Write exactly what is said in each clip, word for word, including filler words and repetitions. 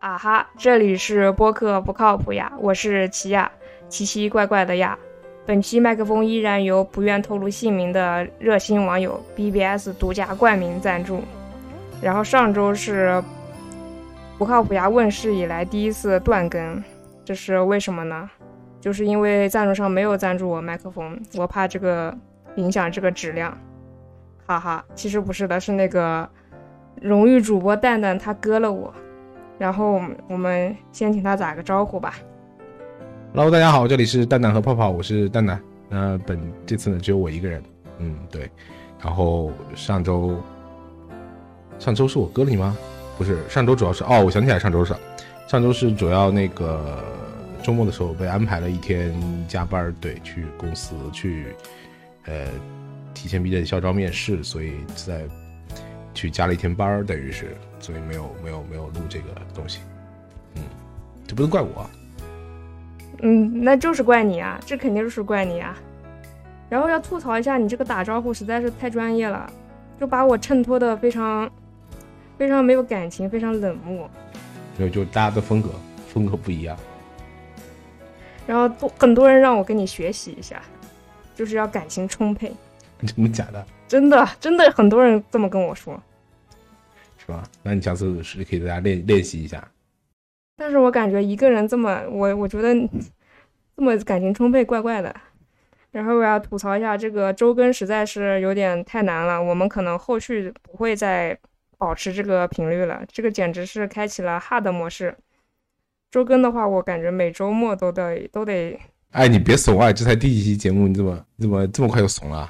啊哈，这里是播客不靠谱呀，我是奇亚，奇奇怪怪的亚。本期麦克风依然由不愿透露姓名的热心网友 B B S 独家冠名赞助。然后上周是不靠谱呀问世以来第一次断更，这是为什么呢？就是因为赞助商没有赞助我麦克风，我怕这个影响这个质量。哈哈，其实不是的，是那个荣誉主播蛋蛋他割了我。然后我们先请他打个招呼吧。 Hello， 大家好，这里是蛋蛋和泡泡，我是蛋蛋。那本这次呢只有我一个人，嗯对。然后上周上周是我割了你吗？不是，上周主要是哦，我想起来上周是上周是主要那个周末的时候被安排了一天加班，对，去公司去呃提前毕业校招面试，所以在去加了一天班，等于是，所以没有没有没有录这个东西。嗯，这不能怪我。 嗯，那就是怪你啊，这肯定就是怪你啊。然后要吐槽一下，你这个打招呼实在是太专业了，就把我衬托的非常非常没有感情，非常冷漠。 就就大家的风格风格不一样。 然后很多人让我跟你学习一下，就是要感情充沛。 真的假的？ 真的真的很多人这么跟我说。 是吧？那你下次是可以大家练练习一下。 但是我感觉一个人这么我我觉得这么感情充沛怪怪的。然后我要吐槽一下，这个周更实在是有点太难了，我们可能后续不会再保持这个频率了，这个简直是开启了 hard 模式。周更的话我感觉每周末都得都得哎，你别怂啊，这才第几期节目，你怎么你怎么这么快就怂了？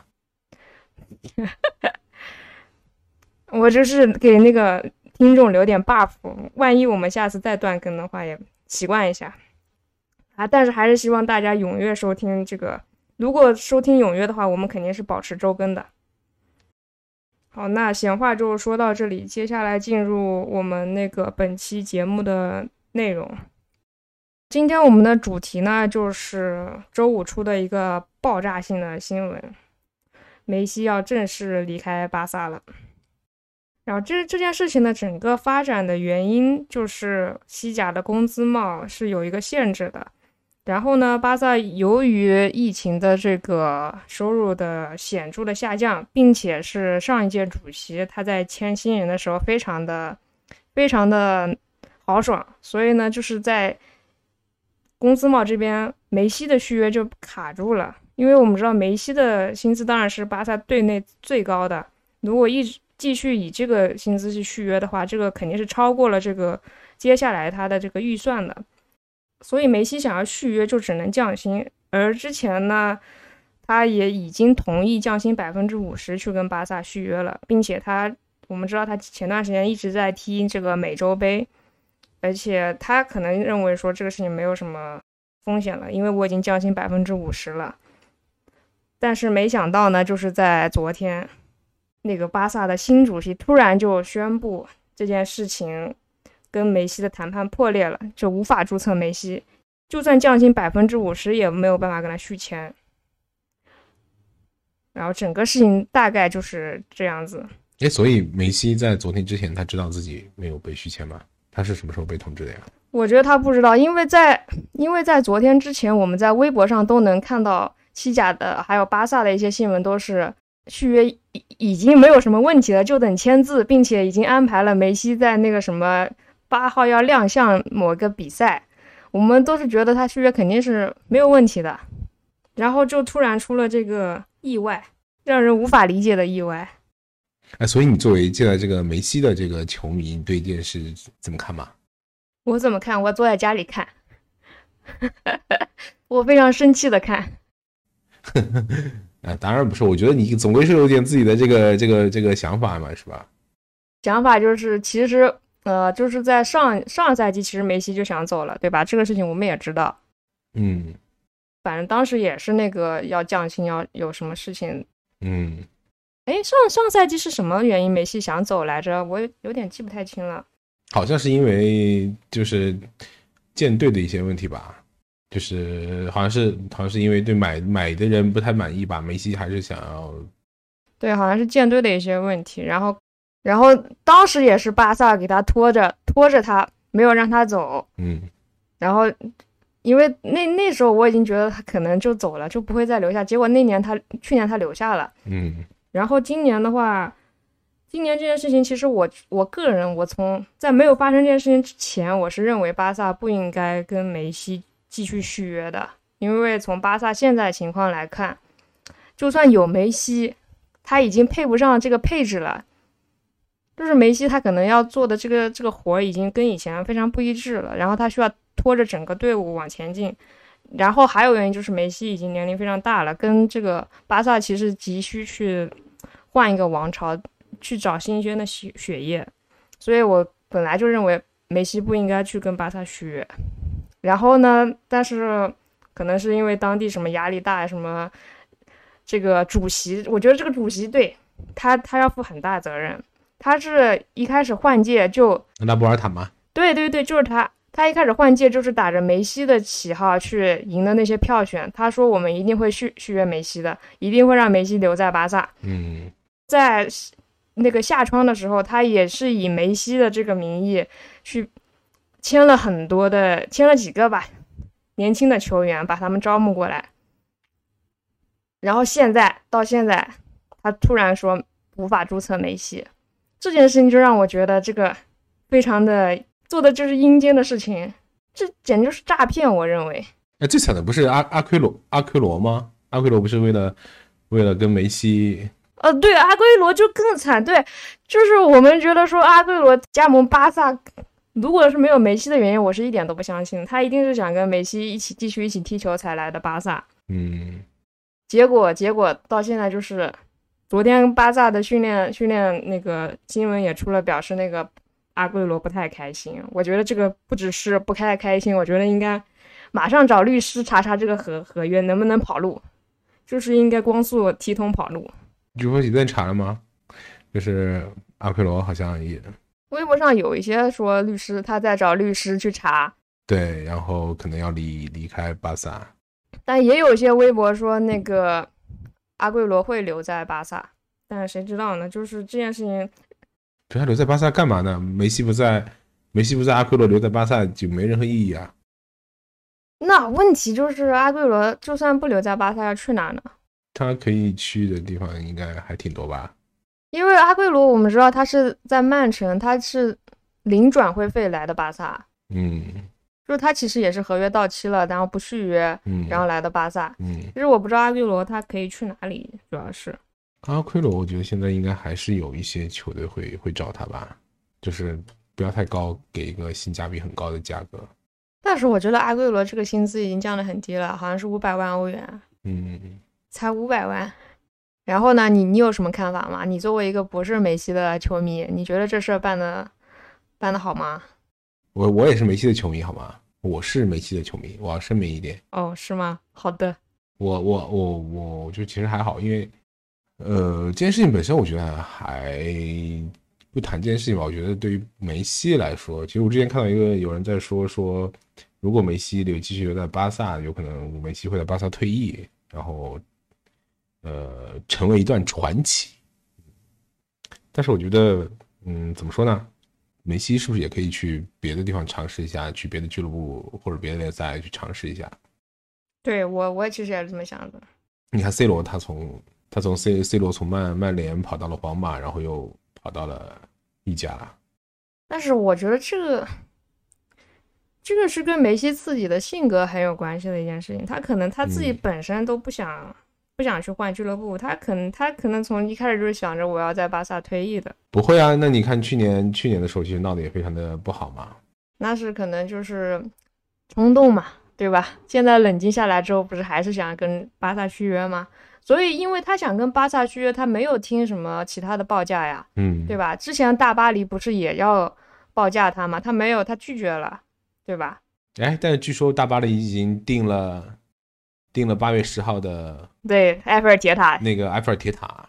我就是给那个听众留点 buff， 万一我们下次再断更的话也习惯一下啊。但是还是希望大家踊跃收听这个，如果收听踊跃的话，我们肯定是保持周更的。好，那闲话就说到这里，接下来进入我们那个本期节目的内容。今天我们的主题呢，就是周五出的一个爆炸性的新闻，梅西要正式离开巴萨了。然后这这件事情的整个发展的原因就是西甲的工资帽是有一个限制的，然后呢，巴萨由于疫情的这个收入的显著的下降，并且是上一届主席他在签新人的时候非常的非常的豪爽，所以呢，就是在工资帽这边梅西的续约就卡住了，因为我们知道梅西的薪资当然是巴萨队内最高的，如果一直继续以这个薪资去续约的话，这个肯定是超过了这个接下来他的这个预算的，所以梅西想要续约就只能降薪。而之前呢，他也已经同意降薪百分之五十去跟巴萨续约了，并且他我们知道他前段时间一直在踢这个美洲杯，而且他可能认为说这个事情没有什么风险了，因为我已经降薪百分之五十了。但是没想到呢，就是在昨天，那个巴萨的新主席突然就宣布这件事情跟梅西的谈判破裂了，就无法注册梅西，就算降薪百分之五十也没有办法跟他续签。然后整个事情大概就是这样子。 哎，所以梅西在昨天之前他知道自己没有被续签吗？他是什么时候被通知的呀？我觉得他不知道，因为在因为在昨天之前，我们在微博上都能看到西甲的还有巴萨的一些新闻，都是续约已经没有什么问题了，就等签字，并且已经安排了梅西在那个什么八号要亮相某个比赛，我们都是觉得他续约肯定是没有问题的，然后就突然出了这个意外，让人无法理解的意外。 哎，所以你作为现在这个梅西的这个球迷，你对这件事怎么看嘛？ 我怎么看？我坐在家里看，我非常生气的看。 啊，当然不是，我觉得你总归是有点自己的这个这个这个想法嘛，是吧？ 想法就是，其实呃，就是在上上赛季，其实梅西就想走了，对吧？这个事情我们也知道。 嗯。 反正当时也是那个要降薪，要有什么事情。 嗯。 哎，上上赛季是什么原因梅西想走来着？我有点记不太清了。 好像是因为就是建队的一些问题吧。就是好像是好像是因为对买买的人不太满意吧，梅西还是想要， 对，好像是舰队的一些问题，然后然后当时也是巴萨给他拖着拖着他没有让他走。 嗯， 然后因为那那时候我已经觉得他可能就走了，就不会再留下。结果那年他去年他留下了。 嗯， 然后今年的话，今年这件事情其实我我个人，我从在没有发生这件事情之前，我是认为巴萨不应该跟梅西继续续约的，因为从巴萨现在情况来看，就算有梅西，他已经配不上这个配置了。就是梅西他可能要做的这个这个活已经跟以前非常不一致了，然后他需要拖着整个队伍往前进。然后还有原因就是梅西已经年龄非常大了，跟这个巴萨其实急需去换一个王朝，去找新鲜的血血液。所以我本来就认为梅西不应该去跟巴萨续约。然后呢，但是可能是因为当地什么压力大，什么这个主席，我觉得这个主席对他他要负很大责任。他是一开始换届就拉波尔塔吗？ 对对对，就是他。他一开始换届就是打着梅西的旗号去赢的那些票选。他说我们一定会续续约梅西的，一定会让梅西留在巴萨。 嗯， 在那个夏窗的时候，他也是以梅西的这个名义去签了很多的，签了几个吧，年轻的球员，把他们招募过来。然后现在到现在，他突然说无法注册梅西。这件事情就让我觉得这个非常的做的就是阴间的事情，这简直就是诈骗，我认为。 哎，最惨的不是阿阿奎罗阿奎罗吗？阿奎罗不是为了为了跟梅西？ 呃，对，阿圭罗就更惨。对，就是我们觉得说阿圭罗加盟巴萨，如果是没有梅西的原因，我是一点都不相信，他一定是想跟梅西一起继续一起踢球才来的巴萨。 嗯， 结果结果到现在就是。昨天巴萨的训练训练那个新闻也出了，表示那个阿圭罗不太开心。我觉得这个不只是不太开心，我觉得应该马上找律师查查这个合合约能不能跑路，就是应该光速提通跑路。 就说已经查了吗？就是阿奎罗好像也微博上有一些说律师他在找律师去查， 对，然后可能要离离开巴萨， 但也有一些微博说那个。阿圭罗会留在巴萨，但是谁知道呢？就是这件事情， 对，他留在巴萨干嘛呢？梅西不在，梅西不在，阿奎罗留在巴萨就没任何意义啊。 那问题就是阿圭罗就算不留在巴萨，要去哪呢？ 他可以去的地方应该还挺多吧？ 因为阿圭罗我们知道他是在曼城，他是零转会费来的巴萨。 嗯。 就是他其实也是合约到期了，然后不续约， 嗯， 然后来的巴萨。 嗯， 其实我不知道阿圭罗他可以去哪里，主要是阿奎罗，我觉得现在应该还是有一些球队会会找他吧，就是不要太高，给一个性价比很高的价格。 但是我觉得阿圭罗这个薪资已经降得很低了，好像是五百万欧元。 嗯， 才五百万。然后呢，你你有什么看法吗？你作为一个不是梅西的球迷，你觉得这事儿办的办的好吗？ 我我也是梅西的球迷，好吗？我是梅西的球迷，我要声明一点。 哦，是吗？好的。 我我我我就其实还好，因为呃这件事情本身我觉得还不谈这件事情吧。我觉得对于梅西来说，其实我之前看到一个有人在说说，如果梅西留继续留在巴萨，有可能梅西会在巴萨退役，然后呃成为一段传奇。但是我觉得，嗯，怎么说呢？梅西是不是也可以去别的地方尝试一下，去别的俱乐部或者别的联赛去尝试一下？ 对，我我其实也是这么想的。 你看 C 罗，他从他从 C C 罗从曼曼联跑到了皇马，然后又跑到了意甲。 但是我觉得这个这个是跟梅西自己的性格很有关系的一件事情。他可能他自己本身都不想、嗯、不想去换俱乐部，他可能他可能从一开始就是想着我要在巴萨退役的。 不会啊，那你看去年去年的时候其实闹得也非常的不好嘛。 那是可能就是冲动嘛，对吧？现在冷静下来之后，不是还是想跟巴萨续约吗？所以因为他想跟巴萨续约，他没有听什么其他的报价呀， 嗯， 对吧？之前大巴黎不是也要报价他吗？他没有，他拒绝了，对吧？ 哎，但是据说大巴黎已经定了定了八月十号的对埃菲尔铁塔， 那个埃菲尔铁塔，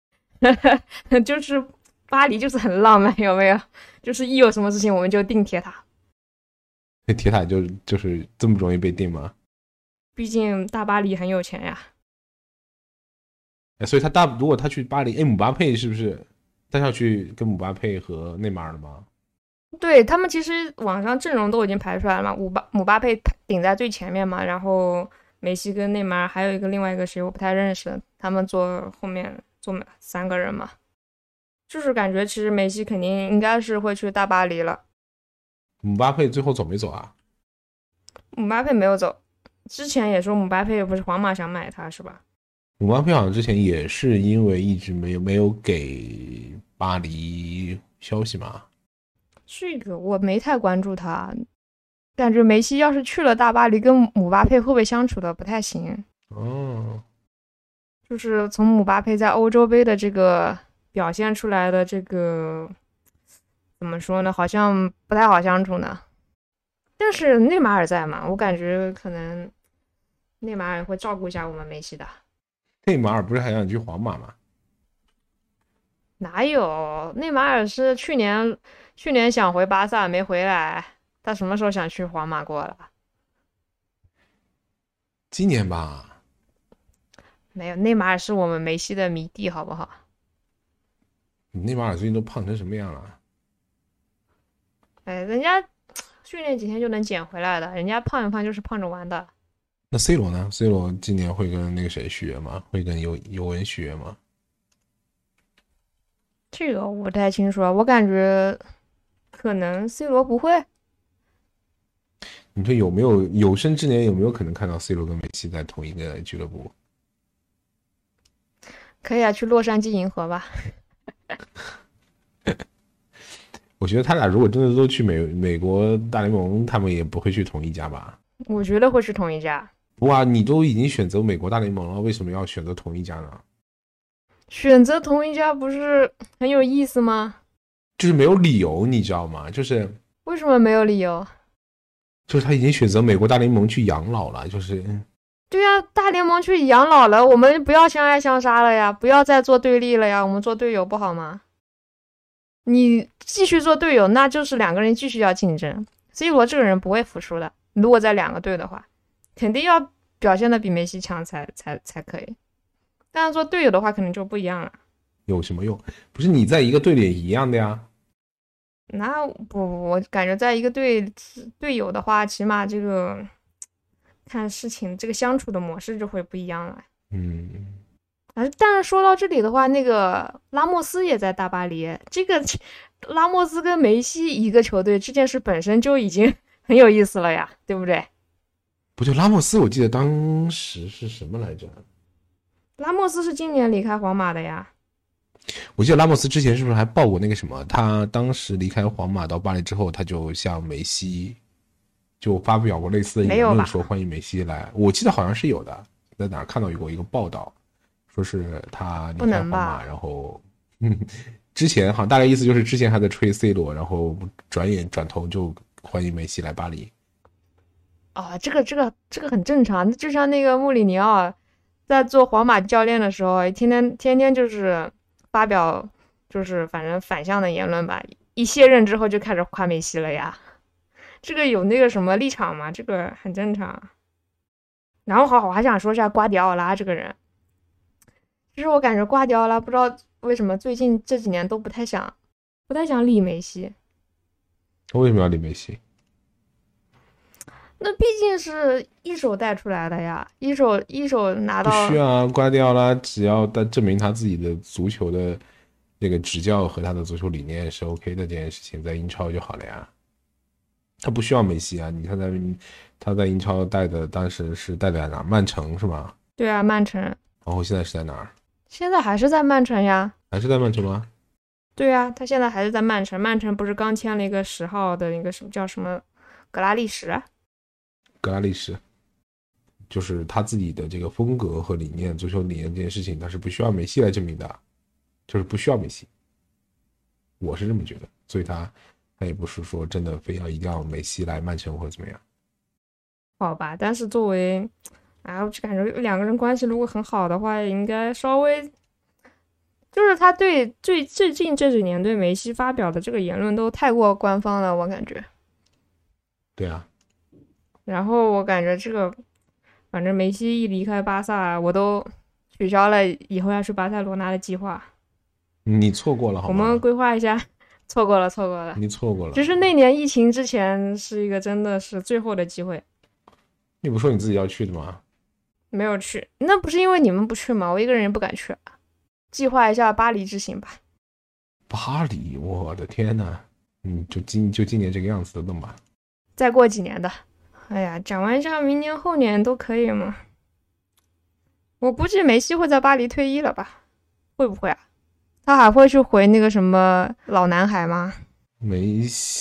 就是巴黎就是很浪漫，有没有？就是一有什么事情我们就定铁塔。 那铁塔就就是这么容易被定吗？ 毕竟大巴黎很有钱呀。 哎，所以他大如果他去巴黎，哎，姆巴佩是不是他要去跟姆巴佩和内马尔了吗？ 对他们其实网上阵容都已经排出来了嘛，姆巴姆巴佩顶在最前面嘛，然后梅西跟内马尔还有一个另外一个谁我不太认识，他们坐后面坐三个人嘛，就是感觉其实梅西肯定应该是会去大巴黎了。 姆巴佩最后走没走啊？ 姆巴佩没有走，之前也说姆巴佩不是皇马想买他是吧？ 姆巴佩好像之前也是因为一直没有没有给巴黎消息嘛。 这个我没太关注他，感觉梅西要是去了大巴黎，跟姆巴佩会不会相处的不太行？ 哦， 就是从姆巴佩在欧洲杯的这个表现出来的这个，怎么说呢？好像不太好相处呢。但是内马尔在嘛，我感觉可能内马尔会照顾一下我们梅西的。 内马尔不是还想去皇马吗？ 哪有？内马尔是去年去年想回巴萨没回来，他什么时候想去皇马过了？ 今年吧。 没有，内马尔是我们梅西的迷弟，好不好？ 内马尔最近都胖成什么样了？ 哎，人家训练几天就能减回来的，人家胖一胖就是胖着玩的。 那 C 罗呢 ？C 罗今年会跟那个谁续约吗？会跟尤尤文续约吗？ 这个我不太清楚啊，我感觉可能 C 罗不会。 你说有没有有生之年有没有可能看到 C 罗跟梅西在同一个俱乐部？ 可以啊，去洛杉矶银河吧。 我觉得他俩如果真的都去美美国大联盟，他们也不会去同一家吧？ 我觉得会去同一家。 哇，你都已经选择美国大联盟了，为什么要选择同一家呢？ 选择同一家不是很有意思吗？ 就是没有理由，你知道吗？就是为什么没有理由？ 就是他已经选择美国大联盟去养老了，就是对啊，大联盟去养老了，我们不要相爱相杀了呀，不要再做对立了呀，我们做队友不好吗？你继续做队友，那就是两个人继续要竞争。C 罗这个人不会服输的，如果在两个队的话，肯定要表现的比梅西强才才才可以。但是做队友的话，可能就不一样了。 有什么用？不是你在一个队里也一样的呀。 那不，我感觉在一个队队友的话，起码这个看事情这个相处的模式就会不一样了。 嗯， 啊，但是说到这里的话，那个拉莫斯也在大巴黎，这个拉莫斯跟梅西一个球队，这件事本身就已经很有意思了呀，对不对？ 不对，拉莫斯我记得当时是什么来着？ 拉莫斯是今年离开皇马的呀。 我记得拉莫斯之前是不是还报过那个什么？他当时离开皇马到巴黎之后，他就向梅西就发表过类似的言论，说欢迎梅西来。我记得好像是有的，在哪看到过一个报道，说是他离开皇马，然后嗯，之前好像大概意思就是之前还在吹 C 罗，然后转眼转头就欢迎梅西来巴黎。 啊、哦，这个这个这个很正常，就像那个穆里尼奥在做皇马教练的时候，天天天天就是发表就是反正反向的言论吧，一卸任之后就开始夸梅西了呀。这个有那个什么立场吗？这个很正常。然后好，我还想说一下瓜迪奥拉这个人，其实我感觉瓜迪奥拉不知道为什么最近这几年都不太想不太想理梅西。 他为什么要理梅西？ 那毕竟是一手带出来的呀，一手一手拿到。 不需要啊，瓜迪奥拉只要证明他自己的足球的那个执教和他的足球理念是 OK 的这件事情，在英超就好了呀。他不需要梅西啊，你看在他在英超带的当时是带在哪？曼城是吗？ 对啊，曼城。 然后现在是在哪儿？ 现在还是在曼城呀。 还是在曼城吗？ 对啊，他现在还是在曼城。曼城不是刚签了一个十号的一个什么叫什么格拉利什？ 格拉利什，就是他自己的这个风格和理念，足球理念这件事情，他是不需要梅西来证明的，就是不需要梅西。我是这么觉得，所以他他也不是说真的非要一定要梅西来曼城或者怎么样。 好吧，但是作为，哎，我就感觉两个人关系如果很好的话，应该稍微，就是他对最最近这几年对梅西发表的这个言论都太过官方了，我感觉。 对啊。 然后我感觉这个，反正梅西一离开巴萨，我都取消了以后要去巴塞罗那的计划。 你错过了好吗？ 我们规划一下错过了，错过了， 你错过了。 只是那年疫情之前是一个真的是最后的机会。 你不说你自己要去的吗？ 没有去，那不是因为你们不去吗？我一个人也不敢去啊。计划一下巴黎之行吧。 巴黎，我的天呐，嗯，就今就今年这个样子的弄吧。 再过几年的，哎呀，展望一下明年后年都可以嘛。我估计梅西会在巴黎退役了吧？会不会啊？他还会去回那个什么老男孩吗？ 梅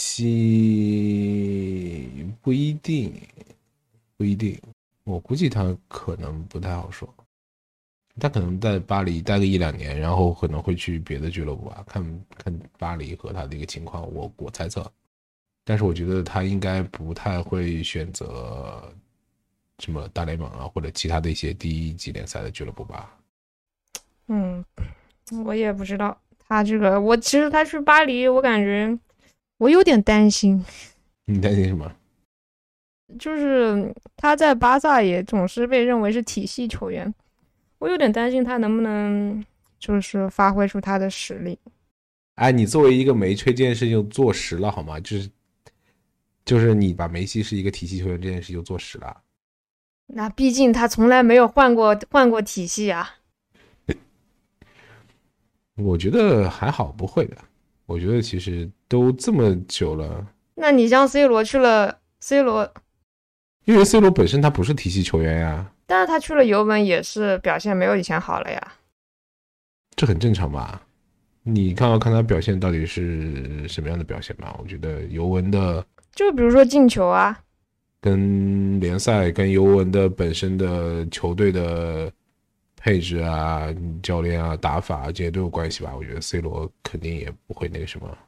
西不一定，不一定，我估计他可能不太好说。他可能在巴黎待个一两年，然后可能会去别的俱乐部吧，看看巴黎和他的一个情况，我我猜测。但是我觉得他应该不太会选择什么大联盟啊，或者其他的一些第一级联赛的俱乐部吧。 嗯，我也不知道他这个，我其实他去巴黎，我感觉我有点担心。 你担心什么？ 就是他在巴萨也总是被认为是体系球员。我有点担心他能不能就是发挥出他的实力。 哎，你作为一个没吹这件事情就做实了好吗？就是就是你把梅西是一个体系球员这件事就做实了。 那毕竟他从来没有换过换过体系啊。 我觉得还好，不会的。我觉得其实都这么久了。 那你像 C 罗去了 C 罗， 因为 C 罗本身他不是体系球员呀。 但是他去了尤文也是表现没有以前好了呀。 这很正常吧？你看要看他表现到底是什么样的表现吧。我觉得尤文的， 就比如说进球啊， 跟联赛跟尤文的本身的球队的配置啊、教练啊、打法啊这些都有关系吧。我觉得 C 罗肯定也不会那个什么。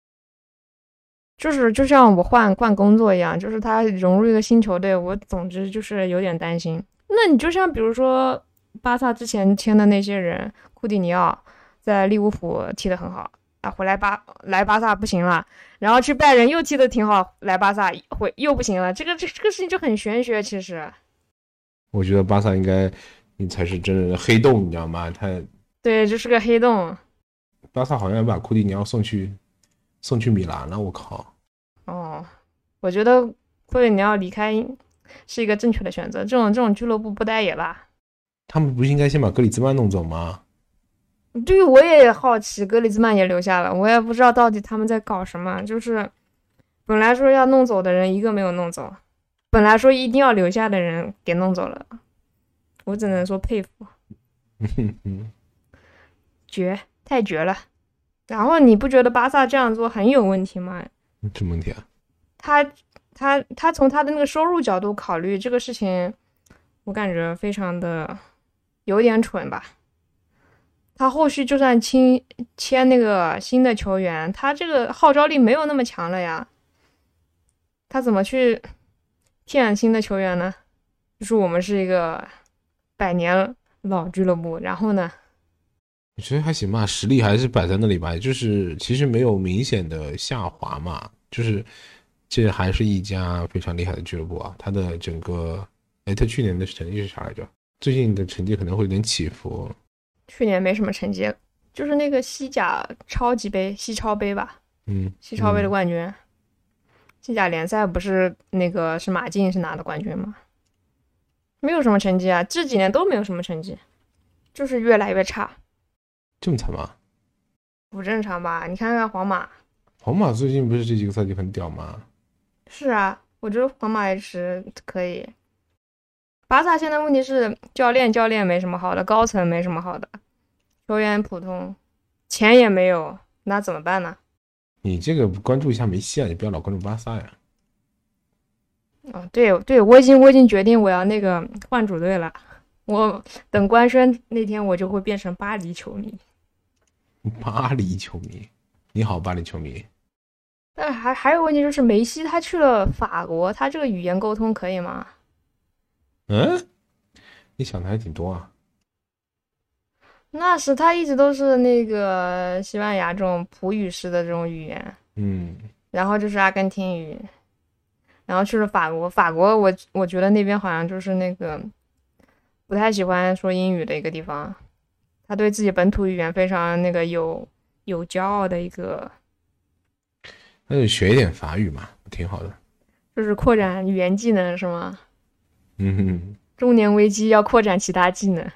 就是就像我换换工作一样，就是他融入一个新球队，我总之就是有点担心。那你就像比如说巴萨之前签的那些人，库蒂尼奥在利物浦踢得很好啊，回来巴来巴萨不行了，然后去拜仁又踢得挺好，来巴萨回又不行了，这个这这个事情就很玄学。其实我觉得巴萨应该你才是真正的黑洞，你知道吗？他对，就是个黑洞。 巴萨好像把库蒂尼奥送去送去米兰了，我靠！ 哦，我觉得库蒂尼奥离开是一个正确的选择，这种这种俱乐部不待也罢。 他们不是应该先把格里兹曼弄走吗？ 对，我也好奇，格里兹曼也留下了，我也不知道到底他们在搞什么。就是本来说要弄走的人一个没有弄走，本来说一定要留下的人给弄走了，我只能说佩服，绝，太绝了。然后你不觉得巴萨这样做很有问题吗？ 什么问题啊？ 他他他从他的那个收入角度考虑这个事情，我感觉非常的有点蠢吧。他后续就算签签那个新的球员，他这个号召力没有那么强了呀。他怎么去骗新的球员呢？就是我们是一个百年老俱乐部，然后呢？ 我觉得还行吧，实力还是摆在那里吧，就是其实没有明显的下滑嘛，就是这还是一家非常厉害的俱乐部啊。他的整个，哎，他去年的成绩是啥来着？最近的成绩可能会有点起伏。 去年没什么成绩，就是那个西甲超级杯、西超杯吧， 嗯， 西超杯的冠军。嗯、西甲联赛不是那个是马竞是拿的冠军吗？没有什么成绩啊，这几年都没有什么成绩，就是越来越差。 这么惨吗？ 不正常吧？你看看皇马， 皇马最近不是这几个赛季很屌吗？ 是啊，我觉得皇马也是可以。巴萨现在问题是教练教练没什么好的，高层没什么好的，球员普通，钱也没有，那怎么办呢？ 你这个关注一下梅西啊，你不要老关注巴萨呀。 哦，对对，我已经我已经决定我要那个换主队了，我等官宣那天我就会变成巴黎球迷。 巴黎球迷，你好，巴黎球迷。 但还还有问题就是梅西他去了法国，他这个语言沟通可以吗？ 嗯，你想的还挺多啊。 那是他一直都是那个西班牙这种葡语式的这种语言， 嗯， 然后就是阿根廷语，然后去了法国，法国我我觉得那边好像就是那个不太喜欢说英语的一个地方。他对自己本土语言非常那个有有骄傲的一个那就学一点法语嘛，挺好的。 就是扩展语言技能是吗？ 嗯哼。 中年危机要扩展其他技能。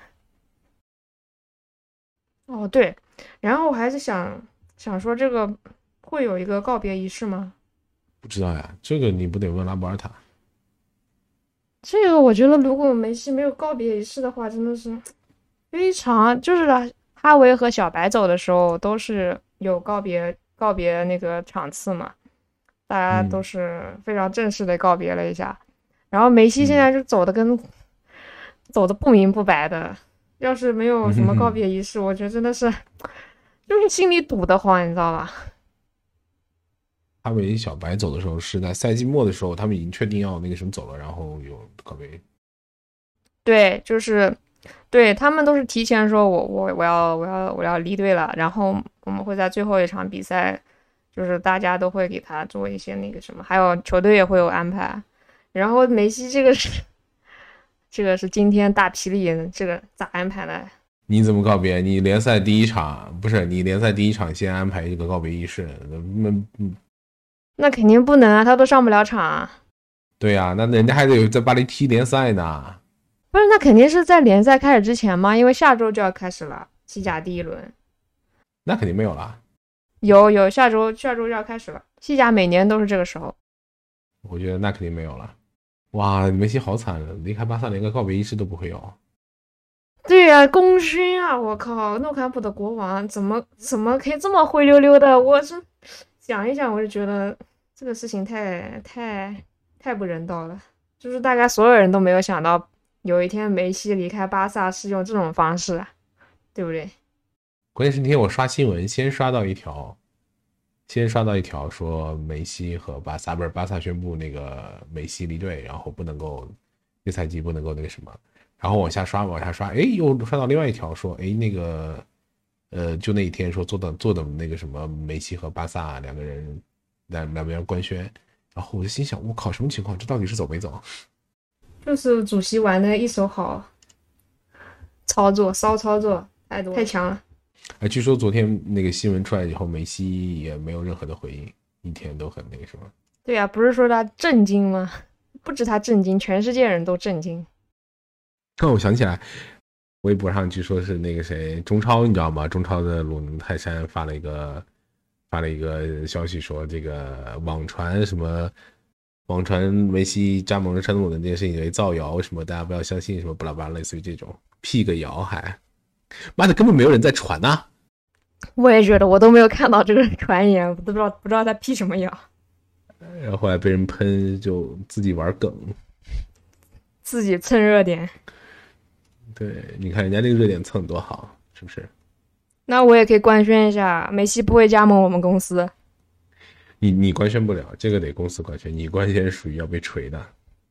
哦，对，然后我还是想想说，这个会有一个告别仪式吗？ 不知道呀，这个你不得问拉波尔塔。 这个我觉得，如果梅西没有告别仪式的话，真的是非常就是哈维和小白走的时候都是有告别告别那个场次嘛，大家都是非常正式的告别了一下。嗯、然后梅西现在就走的跟、嗯、走的不明不白的。要是没有什么告别仪式，我觉得真的是就是心里堵得慌，你知道吧？ 哈维小白走的时候是在赛季末的时候，他们已经确定要那个什么走了，然后有告别。 对，就是对他们都是提前说我我我要我要我要离队了，然后我们会在最后一场比赛，就是大家都会给他做一些那个什么，还有球队也会有安排。然后梅西这个是。这个是今天大霹雳，这个咋安排的？ 你怎么告别？你联赛第一场不是你联赛第一场先安排一个告别仪式？那那肯定不能啊，他都上不了场啊。 对呀、啊，那人家还得有在巴黎踢联赛呢。 不是，那肯定是在联赛开始之前嘛，因为下周就要开始了西甲第一轮。 那肯定没有了。 有有，下周下周就要开始了，西甲每年都是这个时候。 我觉得那肯定没有了。哇，梅西好惨了，离开巴萨连个告别仪式都不会有。 对呀、啊，功勋啊！我靠，诺坎普的国王怎么怎么可以这么灰溜溜的？我是想一想，我就觉得这个事情太太太不人道了。就是大概所有人都没有想到，有一天梅西离开巴萨是用这种方式，对不对？ 关键是那天我刷新闻，先刷到一条。先刷到一条说梅西和巴萨不是巴萨宣布那个梅西离队，然后不能够这赛季不能够那个什么，然后往下刷往下刷，哎，又刷到另外一条说，哎，那个呃，就那一天说做的做的那个什么梅西和巴萨两个人两两边官宣，然后我就心想，我靠，什么情况？这到底是走没走？ 就是主席玩的一手好操作，骚操作太多太强了。 哎，据说昨天那个新闻出来以后，梅西也没有任何的回应，一天都很那个什么。 对啊，不是说他震惊吗？不止他震惊，全世界人都震惊。 哦，我想起来，微博上据说是那个谁，中超你知道吗？中超的鲁能泰山发了一个发了一个消息说，这个网传什么网传梅西加盟山东鲁能这件事情为造谣什么，大家不要相信什么巴拉巴拉，类似于这种，辟个谣还。妈的，根本没有人在传呐、啊！ 我也觉得，我都没有看到这个传言，我都不知道不知道他辟什么谣。 然后后来被人喷，就自己玩梗， 自己蹭热点。 对，你看人家那个热点蹭多好，是不是？ 那我也可以官宣一下，梅西不会加盟我们公司。 你你官宣不了，这个得公司官宣，你官宣属于要被锤的。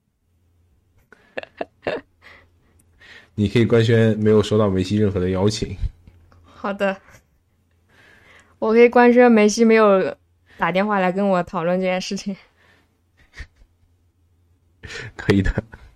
你可以官宣没有收到梅西任何的邀请。 好的，我可以官宣梅西没有打电话来跟我讨论这件事情。 可以的。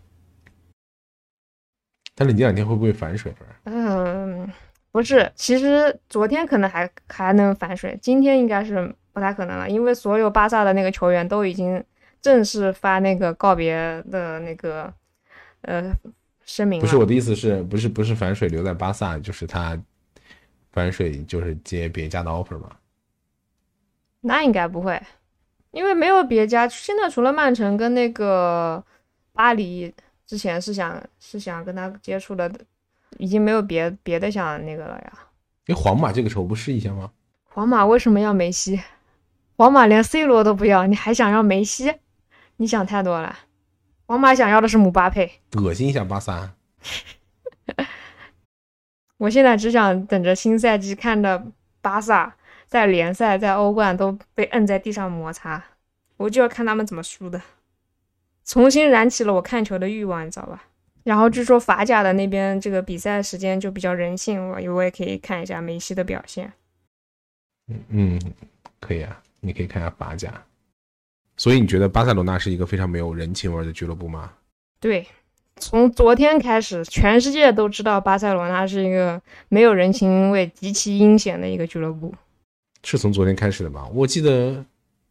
但是你这两天会不会反水？ 嗯，不是，其实昨天可能还还能反水，今天应该是不太可能了，因为所有巴萨的那个球员都已经正式发那个告别的那个呃声明了。 不是，我的意思是不是不是反水留在巴萨，就是他反水就是接别家的 offer 嘛？ 那应该不会，因为没有别家，现在除了曼城跟那个巴黎，之前是想是想跟他接触的，已经没有别别的想那个了呀。 因为皇马这个时候不试一下吗？ 皇马为什么要梅西？皇马连 C 罗都不要，你还想要梅西？你想太多了。皇马想要的是姆巴佩， 恶心一下巴萨。 我现在只想等着新赛季看着巴萨在联赛在欧冠都被摁在地上摩擦，我就要看他们怎么输的，重新燃起了我看球的欲望，你知道吧？然后据说法甲的那边这个比赛时间就比较人性，我我也可以看一下梅西的表现。 嗯嗯，可以啊，你可以看一下法甲。所以你觉得巴塞罗那是一个非常没有人情味的俱乐部吗？ 对，从昨天开始，全世界都知道巴塞罗那是一个没有人情味、极其阴险的一个俱乐部。 是从昨天开始的吗？我记得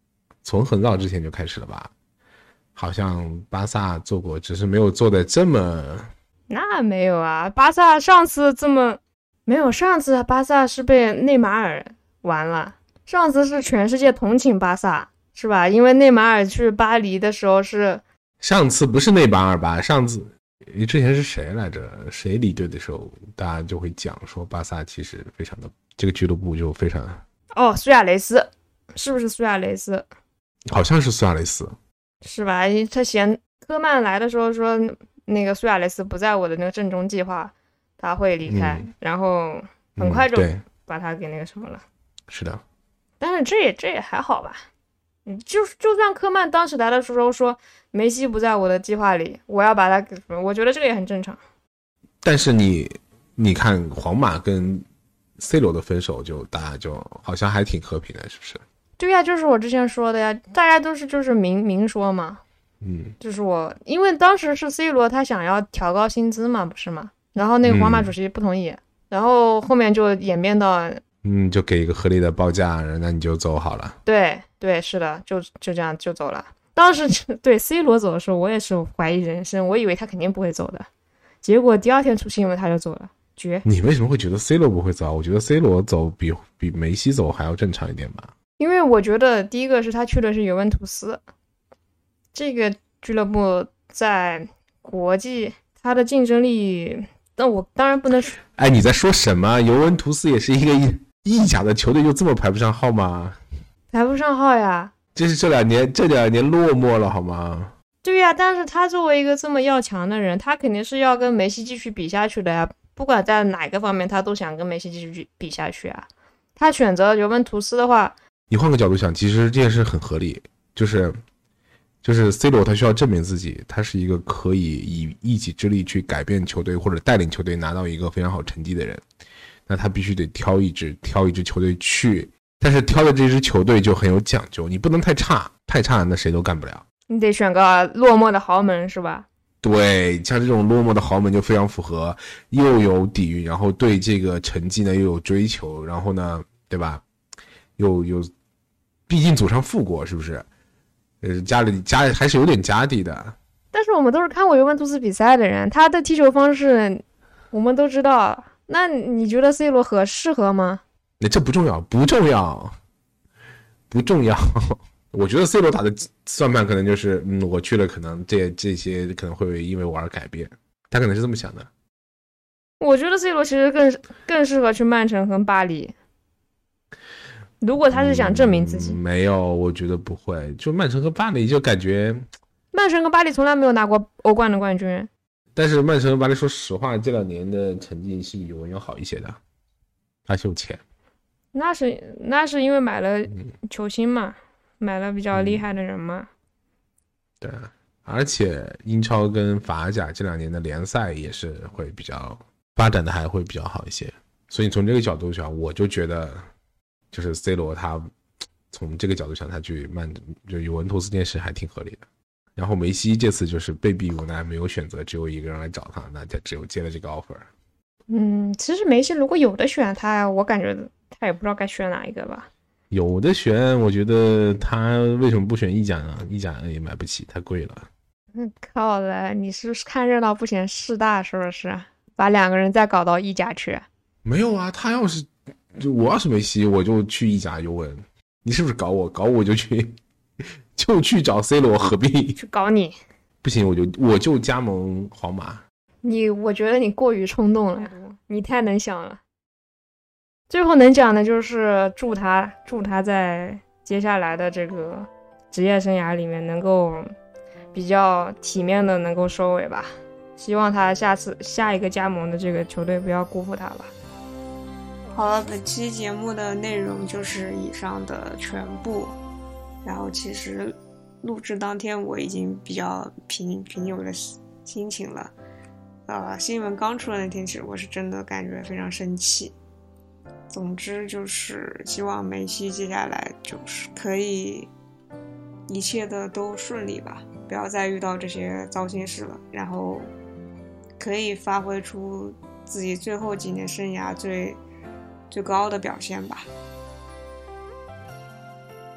从很早之前就开始了吧？好像巴萨做过，只是没有做的这么…… 那没有啊，巴萨上次这么没有，上次巴萨是被内马尔完了，上次是全世界同情巴萨，是吧？因为内马尔去巴黎的时候是上次不是内马尔吧？上次之前是谁来着？谁离队的时候，大家就会讲说巴萨其实非常的这个俱乐部就非常…… 哦，苏亚雷斯，是不是苏亚雷斯？ 好像是苏亚雷斯，是吧？他嫌科曼来的时候说那个苏亚雷斯不在我的那个阵中计划，他会离开，嗯、然后很快就把他给那个什么了。嗯、 是的， 但是这也这也还好吧。嗯，就就算科曼当时来的时候说梅西不在我的计划里，我要把他给什么，我觉得这个也很正常。 但是你你看皇马跟 C 罗的分手就，就大家就好像还挺和平的，是不是？ 对呀，就是我之前说的呀，大家都是就是明明说嘛。 嗯， 就是我，因为当时是 C 罗他想要调高薪资嘛，不是吗？然后那个皇马主席不同意，嗯、然后后面就演变到， 嗯，就给一个合理的报价，那你就走好了。 对对，是的，就就这样就走了。当时对 C 罗走的时候，我也是怀疑人生，我以为他肯定不会走的，结果第二天出新闻他就走了，绝。 你为什么会觉得 C 罗不会走？我觉得 C 罗走比比梅西走还要正常一点吧。 因为我觉得第一个是他去的是尤文图斯。这个俱乐部在国际它的竞争力，那我当然不能说。 哎，你在说什么？尤文图斯也是一个意甲的球队，就这么排不上号吗？ 排不上号呀！ 这是这两年这两年落寞了好吗？ 对呀，但是他作为一个这么要强的人，他肯定是要跟梅西继续比下去的呀。不管在哪个方面，他都想跟梅西继续比下去啊。他选择尤文图斯的话， 你换个角度想，其实这件事很合理，就是。就是 C 罗他需要证明自己，他是一个可以以一己之力去改变球队或者带领球队拿到一个非常好成绩的人，那他必须得挑一支挑一支球队去，但是挑的这支球队就很有讲究，你不能太差，太差那谁都干不了。 你得选个落寞的豪门是吧？ 对，像这种落寞的豪门就非常符合，又有底蕴，然后对这个成绩呢又有追求，然后呢，对吧？又有，毕竟祖上富过，是不是？呃，家里家里还是有点家底的。 但是我们都是看过尤文图斯比赛的人，他的踢球方式我们都知道。那你觉得 C 罗合适合吗？ 那这不重要，不重要，不重要。我觉得 C 罗打的算盘可能就是，嗯，我去了，可能这这些可能会因为我而改变，他可能是这么想的。 我觉得 C 罗其实更更适合去曼城和巴黎。如果他是想证明自己、 嗯、没有，我觉得不会。就曼城和巴黎就感觉曼城和巴黎从来没有拿过欧冠的冠军， 但是曼城和巴黎说实话这两年的成绩是比尤文要好一些的，而且有钱。 那是那是因为买了球星嘛、嗯、买了比较厉害的人嘛、嗯、 对，而且英超跟法甲这两年的联赛也是会比较发展的还会比较好一些，所以从这个角度上我就觉得就是 C 罗他从这个角度上他去曼就尤文图斯这件事还挺合理的。然后梅西这次就是被逼无奈没有选择，只有一个人来找他，那他只有接了这个 offer。 嗯，其实梅西如果有的选他，我感觉他也不知道该选哪一个吧。 有的选，我觉得他为什么不选意甲呢？意甲也买不起，太贵了。 嗯，靠了，你是不是看热闹不嫌事大，是不是把两个人再搞到意甲去？ 没有啊，他要是就我要是梅西我就去意甲尤文，你是不是搞我？搞我就去就去找 C 罗，何必去搞你？ 不行，我就我就加盟皇马。 你我觉得你过于冲动了，你太能想了。最后能讲的就是祝他祝他在接下来的这个职业生涯里面能够比较体面的能够收尾吧，希望他下次下一个加盟的这个球队不要辜负他吧。 好了，本期节目的内容就是以上的全部。然后其实录制当天我已经比较平平有的心情了，呃，新闻刚出来那天其实我是真的感觉非常生气。总之就是希望梅西接下来就是可以一切的都顺利吧，不要再遇到这些糟心事了，然后可以发挥出自己最后几年生涯最最高的表现吧。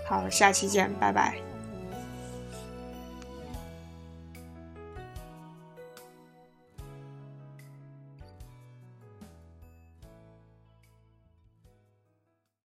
好，下期见，拜拜。